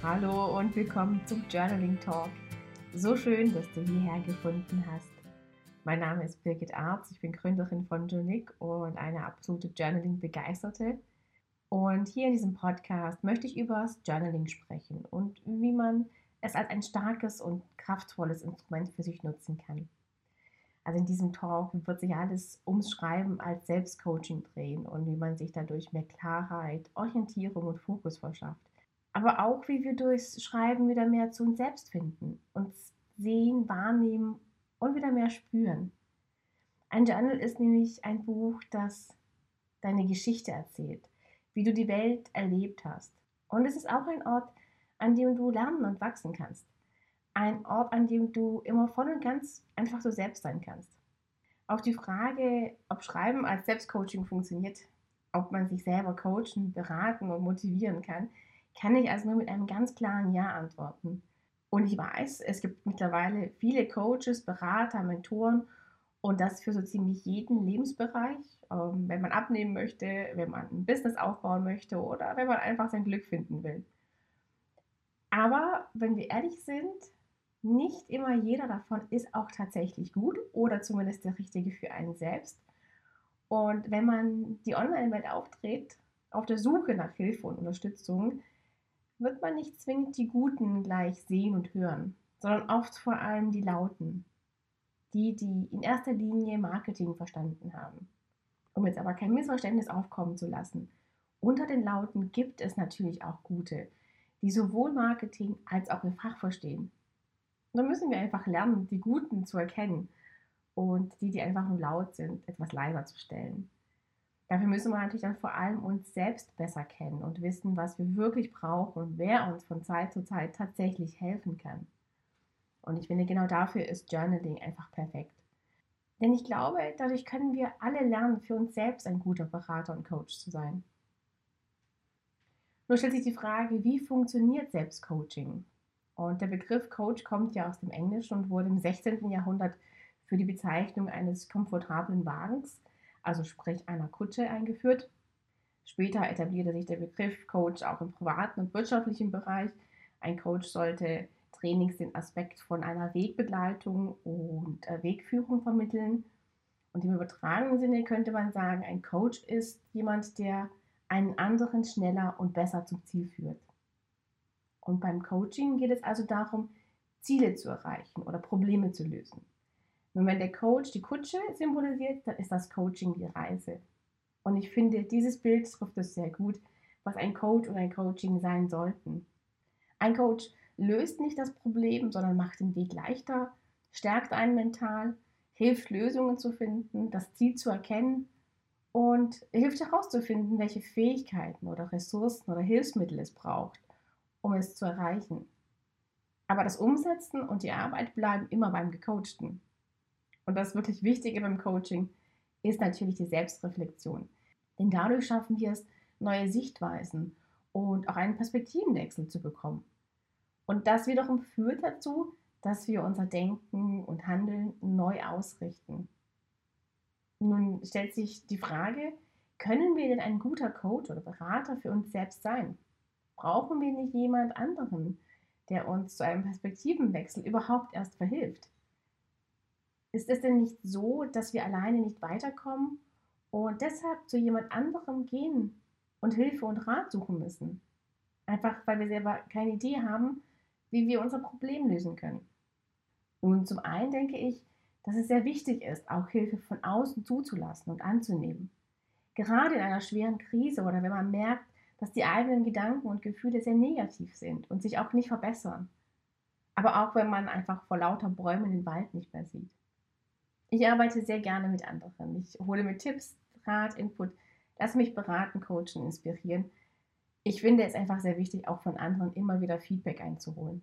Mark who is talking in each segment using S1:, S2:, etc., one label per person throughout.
S1: Hallo und willkommen zum Journaling Talk. So schön, dass du hierher gefunden hast. Mein Name ist Birgit Arz, ich bin Gründerin von Journic und eine absolute Journaling-Begeisterte. Und hier in diesem Podcast möchte ich über das Journaling sprechen und wie man es als ein starkes und kraftvolles Instrument für sich nutzen kann. Also in diesem Talk wird sich alles ums Schreiben als Selbstcoaching drehen und wie man sich dadurch mehr Klarheit, Orientierung und Fokus verschafft. Aber auch, wie wir durchs Schreiben wieder mehr zu uns selbst finden, uns sehen, wahrnehmen und wieder mehr spüren. Ein Journal ist nämlich ein Buch, das deine Geschichte erzählt, wie du die Welt erlebt hast. Und es ist auch ein Ort, an dem du lernen und wachsen kannst. Ein Ort, an dem du immer voll und ganz einfach so selbst sein kannst. Auf die Frage, ob Schreiben als Selbstcoaching funktioniert, ob man sich selber coachen, beraten und motivieren kann ich also nur mit einem ganz klaren Ja antworten. Und ich weiß, es gibt mittlerweile viele Coaches, Berater, Mentoren und das für so ziemlich jeden Lebensbereich, wenn man abnehmen möchte, wenn man ein Business aufbauen möchte oder wenn man einfach sein Glück finden will. Aber wenn wir ehrlich sind, nicht immer jeder davon ist auch tatsächlich gut oder zumindest der richtige für einen selbst. Und wenn man die Online-Welt auftritt, auf der Suche nach Hilfe und Unterstützung, wird man nicht zwingend die Guten gleich sehen und hören, sondern oft vor allem die Lauten, die in erster Linie Marketing verstanden haben. Um jetzt aber kein Missverständnis aufkommen zu lassen, unter den Lauten gibt es natürlich auch Gute, die sowohl Marketing als auch ihr Fach verstehen. Und dann müssen wir einfach lernen, die Guten zu erkennen und die einfach nur laut sind, etwas leiser zu stellen. Dafür müssen wir natürlich dann vor allem uns selbst besser kennen und wissen, was wir wirklich brauchen und wer uns von Zeit zu Zeit tatsächlich helfen kann. Und ich finde, genau dafür ist Journaling einfach perfekt. Denn ich glaube, dadurch können wir alle lernen, für uns selbst ein guter Berater und Coach zu sein. Nur stellt sich die Frage, wie funktioniert Selbstcoaching? Und der Begriff Coach kommt ja aus dem Englischen und wurde im 16. Jahrhundert für die Bezeichnung eines komfortablen Wagens, also sprich einer Kutsche, eingeführt. Später etablierte sich der Begriff Coach auch im privaten und wirtschaftlichen Bereich. Ein Coach sollte Trainings den Aspekt von einer Wegbegleitung und Wegführung vermitteln. Und im übertragenen Sinne könnte man sagen, ein Coach ist jemand, der einen anderen schneller und besser zum Ziel führt. Und beim Coaching geht es also darum, Ziele zu erreichen oder Probleme zu lösen. Und wenn der Coach die Kutsche symbolisiert, dann ist das Coaching die Reise. Und ich finde, dieses Bild trifft es sehr gut, was ein Coach und ein Coaching sein sollten. Ein Coach löst nicht das Problem, sondern macht den Weg leichter, stärkt einen mental, hilft Lösungen zu finden, das Ziel zu erkennen und hilft herauszufinden, welche Fähigkeiten oder Ressourcen oder Hilfsmittel es braucht, um es zu erreichen. Aber das Umsetzen und die Arbeit bleiben immer beim Gecoachten. Und das wirklich Wichtige beim Coaching ist natürlich die Selbstreflexion. Denn dadurch schaffen wir es, neue Sichtweisen und auch einen Perspektivenwechsel zu bekommen. Und das wiederum führt dazu, dass wir unser Denken und Handeln neu ausrichten. Nun stellt sich die Frage, können wir denn ein guter Coach oder Berater für uns selbst sein? Brauchen wir nicht jemand anderen, der uns zu einem Perspektivenwechsel überhaupt erst verhilft? Ist es denn nicht so, dass wir alleine nicht weiterkommen und deshalb zu jemand anderem gehen und Hilfe und Rat suchen müssen? Einfach weil wir selber keine Idee haben, wie wir unser Problem lösen können. Nun, zum einen denke ich, dass es sehr wichtig ist, auch Hilfe von außen zuzulassen und anzunehmen. Gerade in einer schweren Krise oder wenn man merkt, dass die eigenen Gedanken und Gefühle sehr negativ sind und sich auch nicht verbessern. Aber auch wenn man einfach vor lauter Bäumen den Wald nicht mehr sieht. Ich arbeite sehr gerne mit anderen. Ich hole mir Tipps, Rat, Input, lasse mich beraten, coachen, inspirieren. Ich finde es einfach sehr wichtig, auch von anderen immer wieder Feedback einzuholen.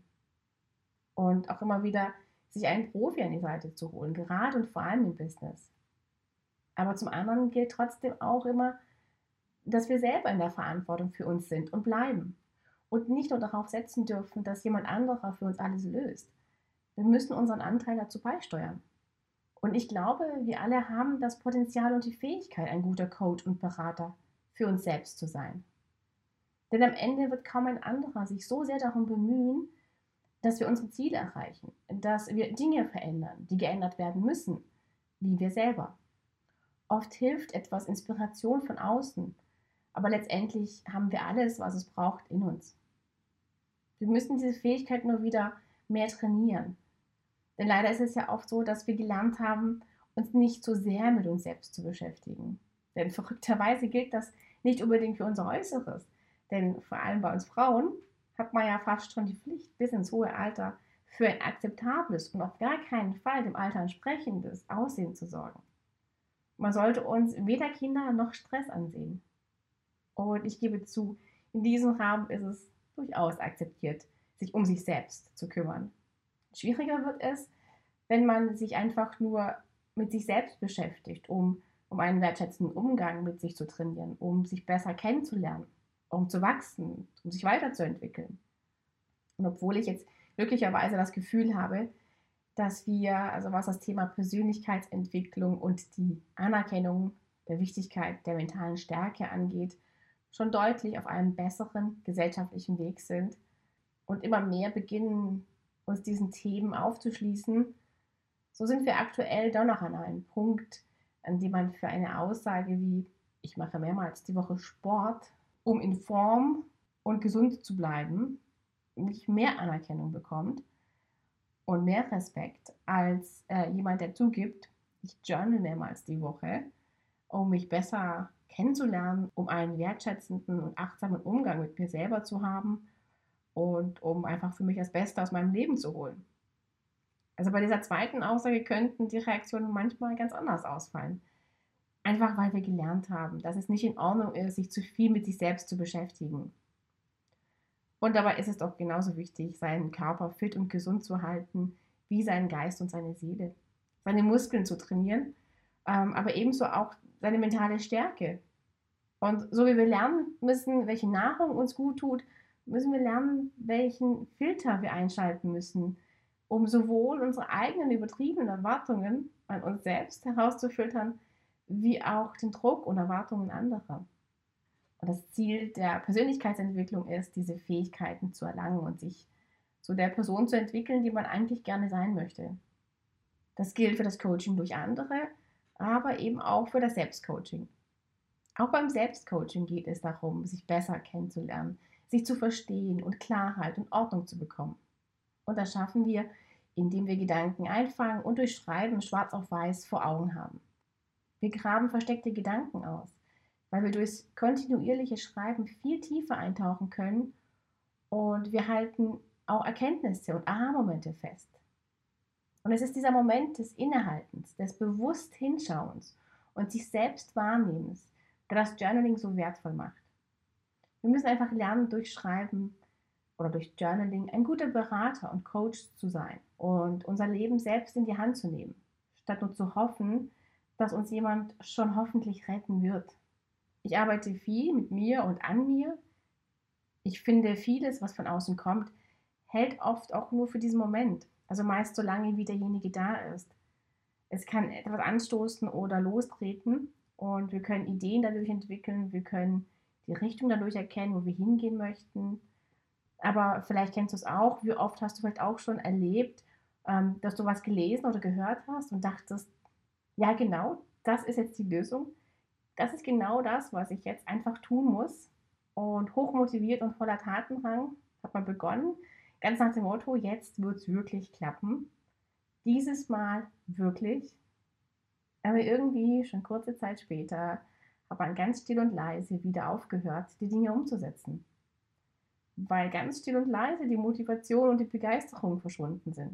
S1: Und auch immer wieder sich einen Profi an die Seite zu holen, gerade und vor allem im Business. Aber zum anderen gilt trotzdem auch immer, dass wir selber in der Verantwortung für uns sind und bleiben. Und nicht nur darauf setzen dürfen, dass jemand anderer für uns alles löst. Wir müssen unseren Anteil dazu beisteuern. Und ich glaube, wir alle haben das Potenzial und die Fähigkeit, ein guter Coach und Berater für uns selbst zu sein. Denn am Ende wird kaum ein anderer sich so sehr darum bemühen, dass wir unsere Ziele erreichen, dass wir Dinge verändern, die geändert werden müssen, wie wir selber. Oft hilft etwas Inspiration von außen, aber letztendlich haben wir alles, was es braucht, in uns. Wir müssen diese Fähigkeit nur wieder mehr trainieren. Denn leider ist es ja oft so, dass wir gelernt haben, uns nicht so sehr mit uns selbst zu beschäftigen. Denn verrückterweise gilt das nicht unbedingt für unser Äußeres. Denn vor allem bei uns Frauen hat man ja fast schon die Pflicht, bis ins hohe Alter für ein akzeptables und auf gar keinen Fall dem Alter entsprechendes Aussehen zu sorgen. Man sollte uns weder Kinder noch Stress ansehen. Und ich gebe zu, in diesem Rahmen ist es durchaus akzeptiert, sich um sich selbst zu kümmern. Schwieriger wird es, wenn man sich einfach nur mit sich selbst beschäftigt, um einen wertschätzenden Umgang mit sich zu trainieren, um sich besser kennenzulernen, um zu wachsen, um sich weiterzuentwickeln. Und obwohl ich jetzt glücklicherweise das Gefühl habe, dass wir, also was das Thema Persönlichkeitsentwicklung und die Anerkennung der Wichtigkeit der mentalen Stärke angeht, schon deutlich auf einem besseren gesellschaftlichen Weg sind und immer mehr beginnen, uns diesen Themen aufzuschließen, so sind wir aktuell doch noch an einem Punkt, an dem man für eine Aussage wie ich mache mehrmals die Woche Sport, um in Form und gesund zu bleiben, nicht mehr Anerkennung bekommt und mehr Respekt als jemand, der zugibt, ich journal mehrmals die Woche, um mich besser kennenzulernen, um einen wertschätzenden und achtsamen Umgang mit mir selber zu haben und um einfach für mich das Beste aus meinem Leben zu holen. Also bei dieser zweiten Aussage könnten die Reaktionen manchmal ganz anders ausfallen. Einfach weil wir gelernt haben, dass es nicht in Ordnung ist, sich zu viel mit sich selbst zu beschäftigen. Und dabei ist es doch genauso wichtig, seinen Körper fit und gesund zu halten, wie seinen Geist und seine Seele. Seine Muskeln zu trainieren, aber ebenso auch seine mentale Stärke. Und so wie wir lernen müssen, welche Nahrung uns gut tut, müssen wir lernen, welchen Filter wir einschalten müssen, um sowohl unsere eigenen übertriebenen Erwartungen an uns selbst herauszufiltern, wie auch den Druck und Erwartungen anderer. Und das Ziel der Persönlichkeitsentwicklung ist, diese Fähigkeiten zu erlangen und sich zu der Person zu entwickeln, die man eigentlich gerne sein möchte. Das gilt für das Coaching durch andere, aber eben auch für das Selbstcoaching. Auch beim Selbstcoaching geht es darum, sich besser kennenzulernen, sich zu verstehen und Klarheit und Ordnung zu bekommen. Und das schaffen wir, indem wir Gedanken einfangen und durch Schreiben schwarz auf weiß vor Augen haben. Wir graben versteckte Gedanken aus, weil wir durchs kontinuierliche Schreiben viel tiefer eintauchen können und wir halten auch Erkenntnisse und Aha-Momente fest. Und es ist dieser Moment des Innehaltens, des bewusst Hinschauens und sich selbst Wahrnehmens, der das Journaling so wertvoll macht. Wir müssen einfach lernen, durch Schreiben oder durch Journaling ein guter Berater und Coach zu sein und unser Leben selbst in die Hand zu nehmen, statt nur zu hoffen, dass uns jemand schon hoffentlich retten wird. Ich arbeite viel mit mir und an mir. Ich finde, vieles, was von außen kommt, hält oft auch nur für diesen Moment. Also meist so lange, wie derjenige da ist. Es kann etwas anstoßen oder lostreten und wir können Ideen dadurch entwickeln, wir können die Richtung dadurch erkennen, wo wir hingehen möchten. Aber vielleicht kennst du es auch, wie oft hast du vielleicht auch schon erlebt, dass du was gelesen oder gehört hast und dachtest, ja genau, das ist jetzt die Lösung. Das ist genau das, was ich jetzt einfach tun muss. Und hochmotiviert und voller Tatendrang hat man begonnen, ganz nach dem Motto, jetzt wird es wirklich klappen. Dieses Mal wirklich. Aber irgendwie, schon kurze Zeit später, hat man ganz still und leise wieder aufgehört, die Dinge umzusetzen. Weil ganz still und leise die Motivation und die Begeisterung verschwunden sind.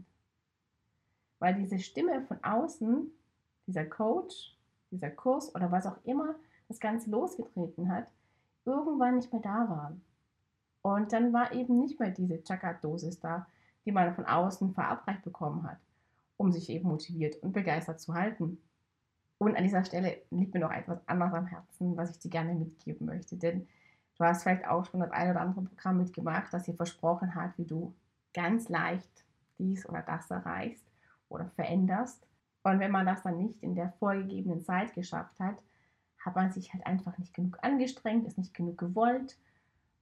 S1: Weil diese Stimme von außen, dieser Coach, dieser Kurs oder was auch immer das Ganze losgetreten hat, irgendwann nicht mehr da waren. Und dann war eben nicht mehr diese Chakra-Dosis da, die man von außen verabreicht bekommen hat, um sich eben motiviert und begeistert zu halten. Und an dieser Stelle liegt mir noch etwas anderes am Herzen, was ich dir gerne mitgeben möchte. Denn du hast vielleicht auch schon das ein oder andere Programm mitgemacht, das dir versprochen hat, wie du ganz leicht dies oder das erreichst oder veränderst. Und wenn man das dann nicht in der vorgegebenen Zeit geschafft hat, hat man sich halt einfach nicht genug angestrengt, ist nicht genug gewollt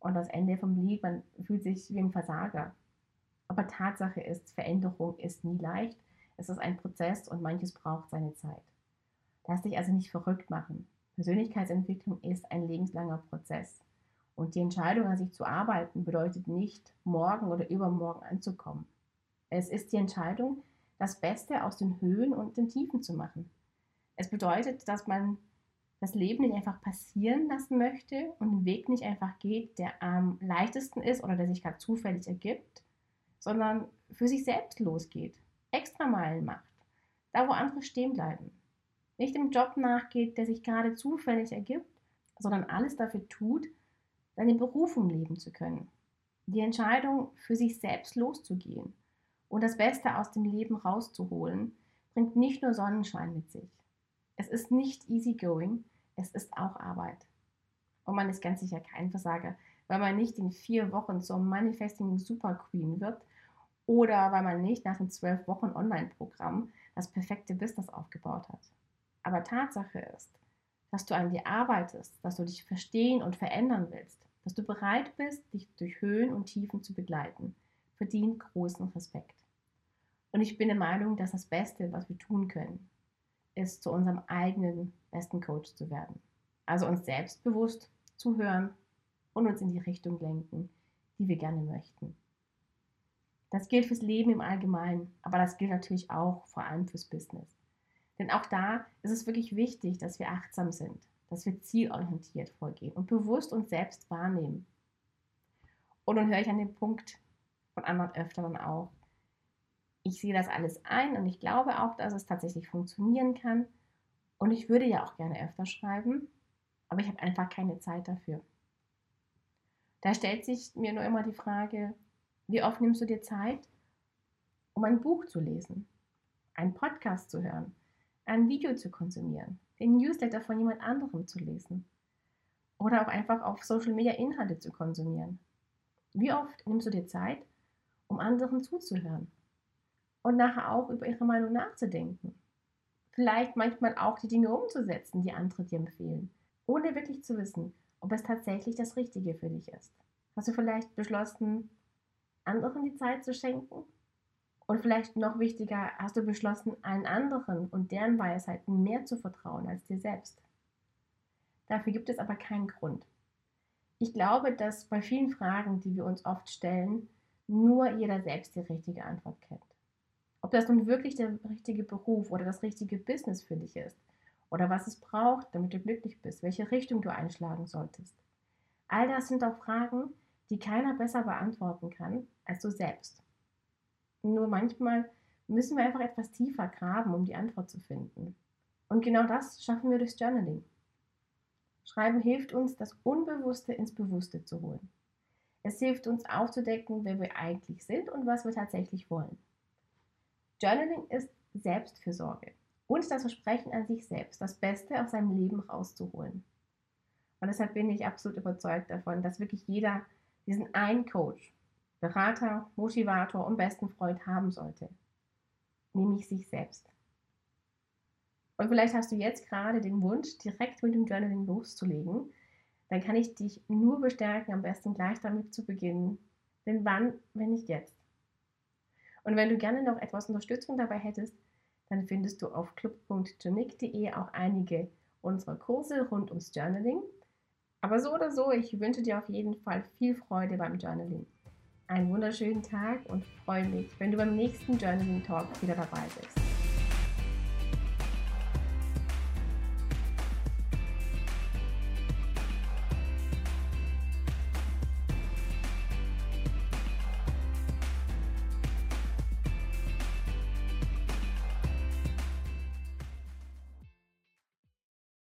S1: Und das Ende vom Lied, man fühlt sich wie ein Versager. Aber Tatsache ist, Veränderung ist nie leicht. Es ist ein Prozess und manches braucht seine Zeit. Lass dich also nicht verrückt machen. Persönlichkeitsentwicklung ist ein lebenslanger Prozess. Und die Entscheidung, an sich zu arbeiten, bedeutet nicht, morgen oder übermorgen anzukommen. Es ist die Entscheidung, das Beste aus den Höhen und den Tiefen zu machen. Es bedeutet, dass man das Leben nicht einfach passieren lassen möchte und den Weg nicht einfach geht, der am leichtesten ist oder der sich gerade zufällig ergibt, sondern für sich selbst losgeht, Extrameilen macht, da wo andere stehen bleiben. Nicht dem Job nachgeht, der sich gerade zufällig ergibt, sondern alles dafür tut, seine Berufung leben zu können. Die Entscheidung, für sich selbst loszugehen und das Beste aus dem Leben rauszuholen, bringt nicht nur Sonnenschein mit sich. Es ist nicht easygoing, es ist auch Arbeit. Und man ist ganz sicher kein Versager, weil man nicht in 4 Wochen zur Manifesting Super Queen wird oder weil man nicht nach einem 12 Wochen Online-Programm das perfekte Business aufgebaut hat. Aber Tatsache ist, dass du an dir arbeitest, dass du dich verstehen und verändern willst, dass du bereit bist, dich durch Höhen und Tiefen zu begleiten, verdient großen Respekt. Und ich bin der Meinung, dass das Beste, was wir tun können, ist, zu unserem eigenen besten Coach zu werden. Also uns selbstbewusst zuhören und uns in die Richtung lenken, die wir gerne möchten. Das gilt fürs Leben im Allgemeinen, aber das gilt natürlich auch vor allem fürs Business. Denn auch da ist es wirklich wichtig, dass wir achtsam sind, dass wir zielorientiert vorgehen und bewusst uns selbst wahrnehmen. Und dann höre ich an den Punkt von anderen öfteren auch, ich sehe das alles ein und ich glaube auch, dass es tatsächlich funktionieren kann. Und ich würde ja auch gerne öfter schreiben, aber ich habe einfach keine Zeit dafür. Da stellt sich mir nur immer die Frage, wie oft nimmst du dir Zeit, um ein Buch zu lesen, einen Podcast zu hören, ein Video zu konsumieren, den Newsletter von jemand anderem zu lesen oder auch einfach auf Social Media Inhalte zu konsumieren. Wie oft nimmst du dir Zeit, um anderen zuzuhören und nachher auch über ihre Meinung nachzudenken? Vielleicht manchmal auch die Dinge umzusetzen, die andere dir empfehlen, ohne wirklich zu wissen, ob es tatsächlich das Richtige für dich ist. Hast du vielleicht beschlossen, anderen die Zeit zu schenken? Und vielleicht noch wichtiger, hast du beschlossen, allen anderen und deren Weisheiten mehr zu vertrauen als dir selbst? Dafür gibt es aber keinen Grund. Ich glaube, dass bei vielen Fragen, die wir uns oft stellen, nur jeder selbst die richtige Antwort kennt. Ob das nun wirklich der richtige Beruf oder das richtige Business für dich ist oder was es braucht, damit du glücklich bist, welche Richtung du einschlagen solltest. All das sind auch Fragen, die keiner besser beantworten kann als du selbst. Nur manchmal müssen wir einfach etwas tiefer graben, um die Antwort zu finden. Und genau das schaffen wir durchs Journaling. Schreiben hilft uns, das Unbewusste ins Bewusste zu holen. Es hilft uns aufzudecken, wer wir eigentlich sind und was wir tatsächlich wollen. Journaling ist Selbstfürsorge und das Versprechen an sich selbst, das Beste aus seinem Leben rauszuholen. Und deshalb bin ich absolut überzeugt davon, dass wirklich jeder diesen einen Coach, Berater, Motivator und besten Freund haben sollte, nämlich sich selbst. Und vielleicht hast du jetzt gerade den Wunsch, direkt mit dem Journaling loszulegen, dann kann ich dich nur bestärken, am besten gleich damit zu beginnen. Denn wann, wenn nicht jetzt? Und wenn du gerne noch etwas Unterstützung dabei hättest, dann findest du auf club.jonick.de auch einige unserer Kurse rund ums Journaling. Aber so oder so, ich wünsche dir auf jeden Fall viel Freude beim Journaling. Einen wunderschönen Tag und freue mich, wenn du beim nächsten Journaling Talk wieder dabei bist.